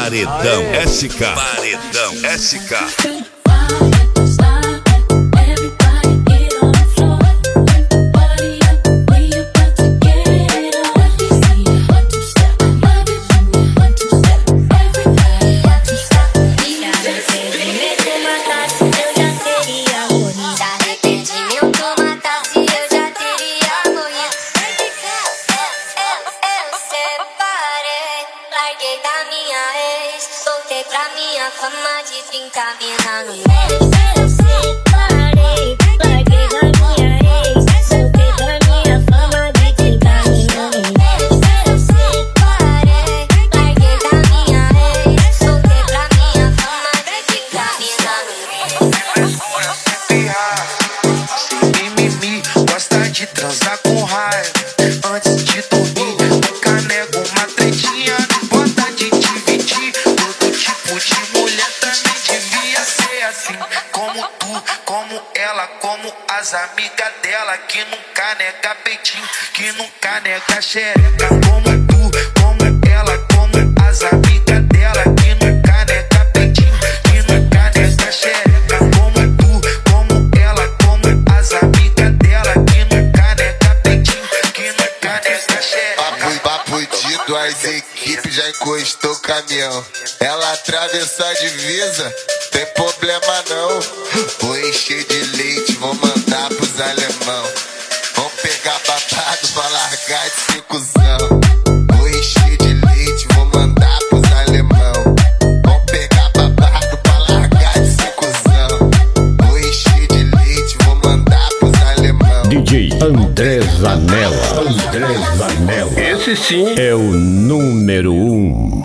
Paredão SK. Paredão SK. Larguei da minha ex, voltei pra minha fama de 30 mina no mês. Eu separei, larguei da minha ex, voltei pra minha fama de 30 mina no mês. Eu separei, larguei da minha ex, voltei pra minha fama de 30 mina no mês. Mimimi, gosta de transar com raiva. Antes de dormir, nunca nego uma tretinha. Bota de dividir, todo tipo de mulher também devia ser assim. Como tu, como ela, como as amigas dela, que nunca nega peitinho, que nunca nega xereca. Como tu, como ela, como as amigas dela, que nunca nega peitinho, que nunca nega xereca. Como tu, como ela, como as amigas dela, que nunca nega peitinho, que nunca nega xereca. Papo de duas equipes, já encostou o caminhão. Ela atravessou a divisa, tem problema não. Vou encher de leite, vou mandar pros alemão. Vão pegar babado pra largar de ser cuzão. Vou encher de leite, vou mandar pros alemão. Vão pegar babado pra largar de ser cuzão. Vou encher de leite, vou mandar pros alemão. DJ André Zanella. André Zanella. Esse sim é o número 1.